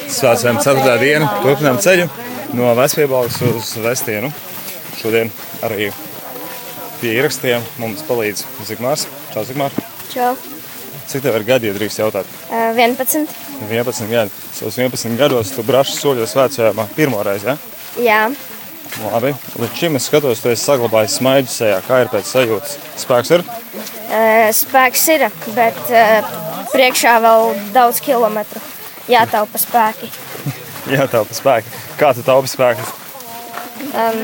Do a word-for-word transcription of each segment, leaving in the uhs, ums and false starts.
Svētceļam ceturtā diena, turpinām ceļu no Vecpiebalgas uz Vestienu. Šodien arī pie ierakstiem mums palīdz Zigmārs. Čau, Zigmār. Čau. Cik tev ir gadi, ja drīkst jautāt? Uh, vienpadsmit. vienpadsmit gadi. Savus vienpadsmit gados tu braši soļos Svētceļā pirmo reizi, ja? Jā. Labi. Līdz šim es skatos, tu esi saglabājis smaidu sejā. Kā ir pēc sajūtas? Spēks ir? Uh, spēks ir, bet uh, priekšā vēl daudz kilometru. Jātaupa spēki. Jātaupa spēki. Kā tu taupi spēkus? Um,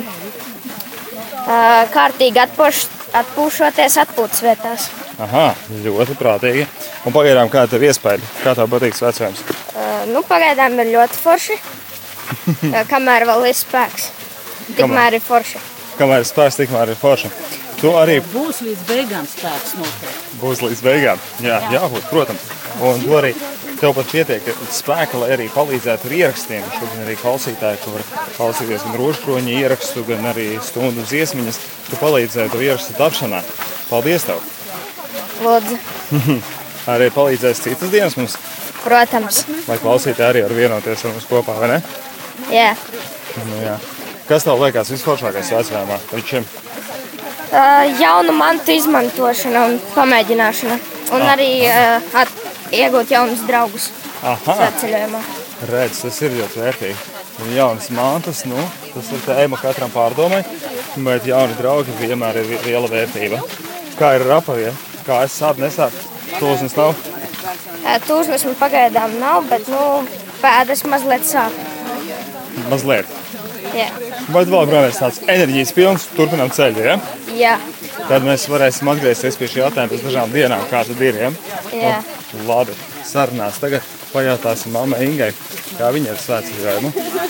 uh, kārtīgi atpoš, atpūšoties atpūtas vietās. Aha, ļoti prātīgi. Un pagaidām, kā tev iespēja? Kā tev patīk Svētceļams? Uh, nu, pagaidām ir ļoti forši. uh, kamēr vēl ir spēks. Tikmēr ir forši. Kamēr ir spēks, tikmēr ir forši. Tu arī būs līdz beigām spēks noteikti. Būs līdz beigām. Jā, jā. Jābūt, protams. Un tu arī tev pat pietiek spēka, lai arī palīdzētu ar ierakstiem. Šodien arī klausītāji, tu vari klausīties gan rožkroņa ierakstu, gan arī stundu dziesmiņas. Tu palīdzēji to ierakstu tapšanā. Paldies tev! Lūdzu. Arī palīdzēs citas dienas mums? Protams. Lai klausītāji arī var vienoties ar mums kopā, vai ne? Jā. Nu, jā. Kas tev liekas visforšākais Svētceļā līdz šim? Uh, jaunu mantu izmantošana un pamēģināšana. Un ah, arī uh, at, iegūt jaunus draugus Svētceļojumā. Redz, tas ir ļoti vērtīgi. Jaunas mantas, nu, tas ir tēma katram pārdomai, bet jauni draugi vienmēr ir liela vērtība. Kā ir ar apaviem? Kā es sāp, nesāp? Tūznes nav? Uh, tūznes man pagaidām nav, bet nu, pēdas mazliet sāp. Mazliet? Jā. Bet vēl brāmies tāds enerģijas pilns, turpinām ceļu, ja? Jā. Tad mēs varēsim atgriezties pie šī jautājuma pēc dažām dienām, kā tad ir, ja? Jā. Un, labi, sarunās. Tagad pajautāsim mammai Ingai, kā viņa ir Svētceļojumu.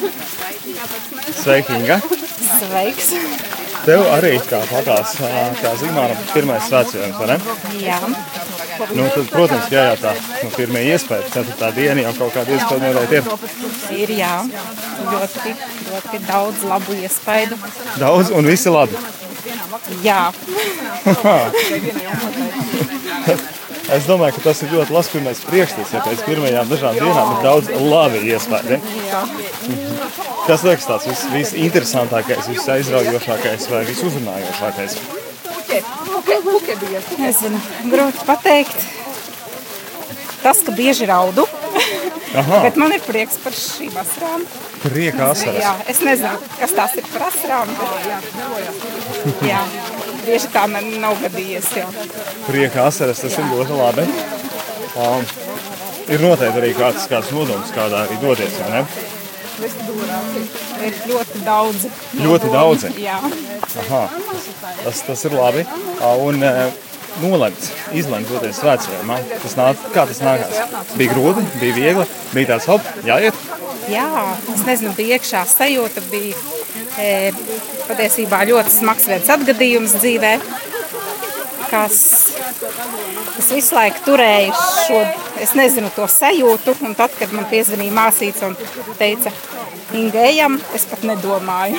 Sveiki, Inga. Sveiks. Tev arī kā patās, kā Zigmāram, pirmais Svētceļojums, vai ne? Jā. Nu, tad, protams, jājautā, nu, pirmie iespēja, ceturtā diena jau kaut kāda iespēja noteikti ir. Ir, jā. Ļoti, ļoti daudz labu iespaidu. Daudz un visi labi? Jā. Es domāju, ka tas ir ļoti labs pirmais priekšstats, ja pēc pirmajām dažām dienām ir daudz labi iespēja. Jā. Kas liekas tāds vis, visinteresantākais, visaizraujošākais vai visuzrunājošākais? Nezinu, grūti pateikt. Tas, ka bieži raudu, Aha. bet man ir prieks par šīm asarām. Prieka asaras? Jā, es nezinu, kas tās ir par asarām, bet jā, bieži tā nav gadījies. Jā. Prieka asaras, tas jā. Ir ļoti labi. Um, ir noteikti arī kāds, kāds nodoms, kādā arī dodies, vai ne? Ir ļoti daudzi. Ļoti daudzi? Jā. Aha, tas, tas ir labi. Un nolemts, izlemts doties Svētceļojumā. Tas nāk, kā tas nākās? Bija grūti, bija viegli, bija tāds hop, jāiet? Jā, es nezinu, bija iekšā sajūta, bija e, patiesībā ļoti smags viens atgadījums dzīvē, kas, kas visu laiku turēja šo, es nezinu, to sajūtu, un tad, kad man piezvanīja māsīca un teica, Inga, ejam, es pat nedomāju.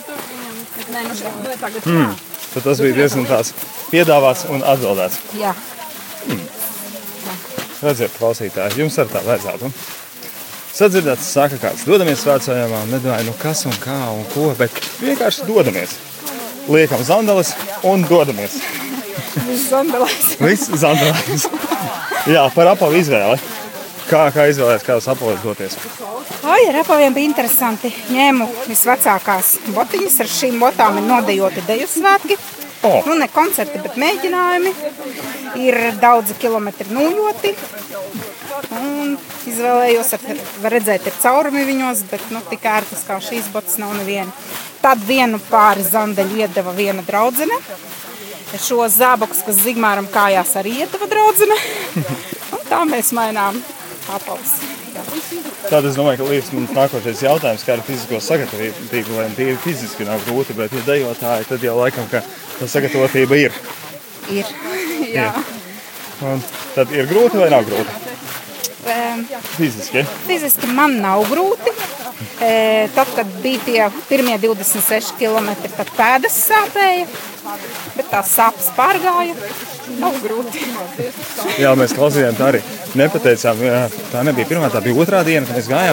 Mm, tad tas bija diezgan tās piedāvāts un atbildēts. Jā. Mm. Redziet, klausītāji, jums ar tā vajadzētu. Sadzirdēts, saka kāds, dodamies Svētceļojumā, nedomāju, nu kas un kā un ko, bet vienkārši dodamies. Liekam zandeles un dodamies. Viss zandelēs. Viss zandelēs. Jā, par apavu izvēli. Kā, kā izvēlēties, kādas apavas doties? Ai, ar apaviem bija interesanti. Ņēmu visvecākās botiņas, ar šīm botām ir nodejoti deju svētki. Oh. Nu, ne koncerti, bet mēģinājumi. Ir daudzi kilometri nūļoti. Un izvēlējos, ar, var redzēt, ir caurumi viņos, bet nu, tik ērtas kā šīs botas nav neviena. Tad vienu pāri zandeļu iedeva viena draudzene. Šo zābakus, kas Zigmāram kājās, arī iedeva draudzene. Un tā mēs mainām apavus. Tad es domāju, ka līdz mums nākošais jautājums, kā ar fizisko sagatavotību, vai tīri fiziski nav grūti, bet ja dejotāji, tad jau laikam, ka tā sagatavotība ir. Ir, jā. Ir. Un tad ir grūti vai nav grūti? Um, fiziski? Fiziski man nav grūti. E, tad, kad bija tie pirmie divdesmit seši kilometri, tad pēdas sāpēja, bet tās sāpes pārgāja. Nav grūti. Jā, mēs klausījām tā arī nepateicām. Tā nebija pirmā, tā bija otrā diena, kad mēs gājām.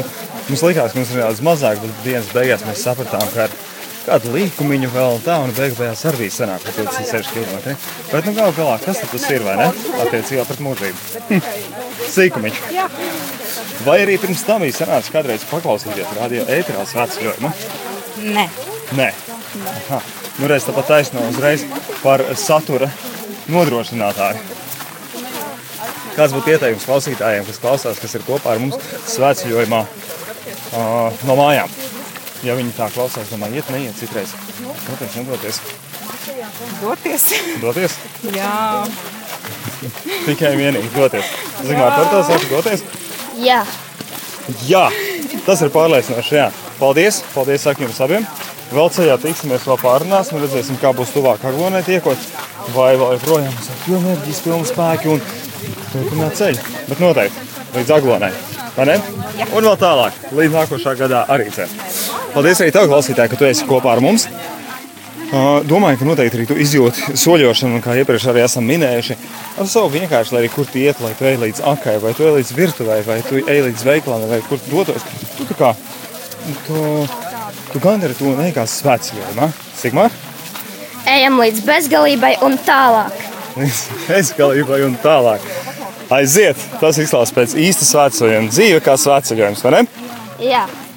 Mums likās, ka mums ir nedaudz mazāk, bet dienas beigās mēs sapratām, ka ar kādu līkumiņu vēl un tā, un beigu beigās arī bija sanāk par divdesmit seši kilometri. Bet nu galu galā, kas tad tas ir, vai ne? Attiecībā pret mūžību. Hm. Sīkumiņš. Vai arī pirms tam bija sanācis kādreiz paklausīties radio ēterā svētceļojumu? Nē. Nē. Aha. Nu reiz tāpat taisno uzreiz par satura nodrošinātāju. Kāds būtu ieteikums klausītājiem, kas klausās, kas ir kopā ar mums svētceļojumā uh, no mājām? Ja viņi tā klausās, domā, iet, neiet citreiz. Doties, nedoties. Doties. Doties? Jā. Tikai vienīgi doties. Zigmār, par to saka doties? Jā. Jā, tas ir pārliecinoši, jā. Paldies, paldies saku jums abiem. Vēl ceļā tiksimies, vēl pārunāsim, redzēsim, kā būs tuvāk Aglonai tiekot. Vai vēl projām mums ir pilna enerģijas, pilna spēki un turpināt ceļu. Bet noteikti, līdz Aglonai. Vai ne? Jā. Un vēl tālāk, līdz nākošā gadā arī cer. Paldies arī tev, klausītāji, ka tu esi kopā ar mums. Uh, domāju, ka noteikti arī tu izjūti soļošanu, un kā iepriekš arī esam minējuši, ar savu vienkārši, lai arī kur tu iet, lai tu ej līdz akai, vai tu ej līdz virtuvei, vai tu ej līdz veikalam, vai kur tu dotos. Tu tā kā, tu, tu gandari to neikās svētceļojumā. Sigmār? Ejam līdz bezgalībai un tālāk. Līdz bezgalībai un tālāk. Aiziet, tas izklausās pēc īsta svētceļojuma. Dzīve kā svētceļojums, vai ne? Jā.